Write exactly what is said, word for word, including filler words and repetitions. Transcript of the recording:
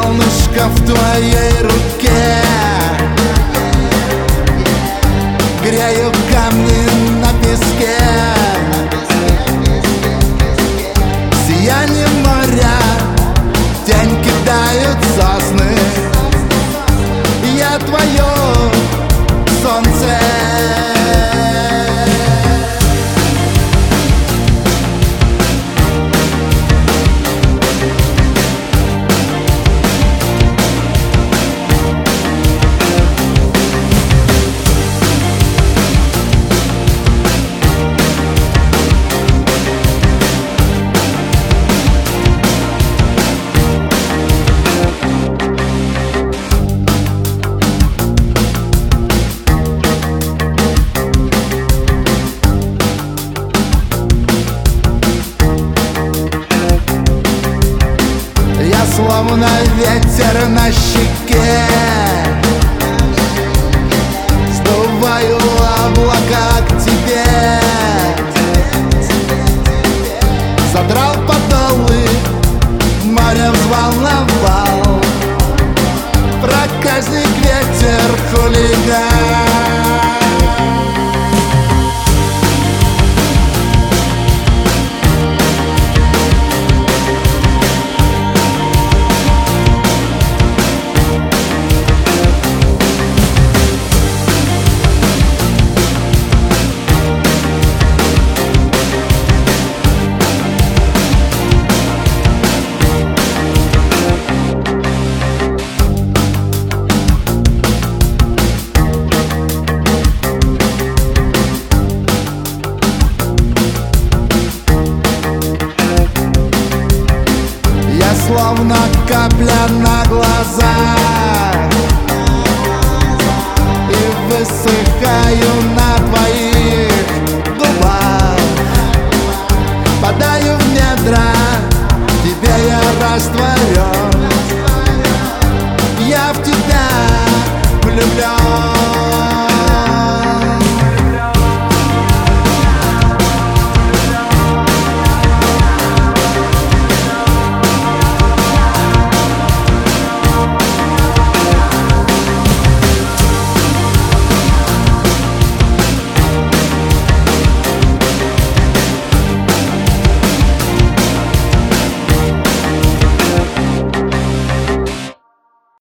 солнышко в твоей руке. Грею камни на песке, сияние моря, тень кидают сосны. Я твое солнце. Словно ветер на щеке, сдуваю облака к тебе. Задрал подолы, море взволновал. Проказник, ветер, хулиган. Словно капля на глаза, и высыхаю на твоих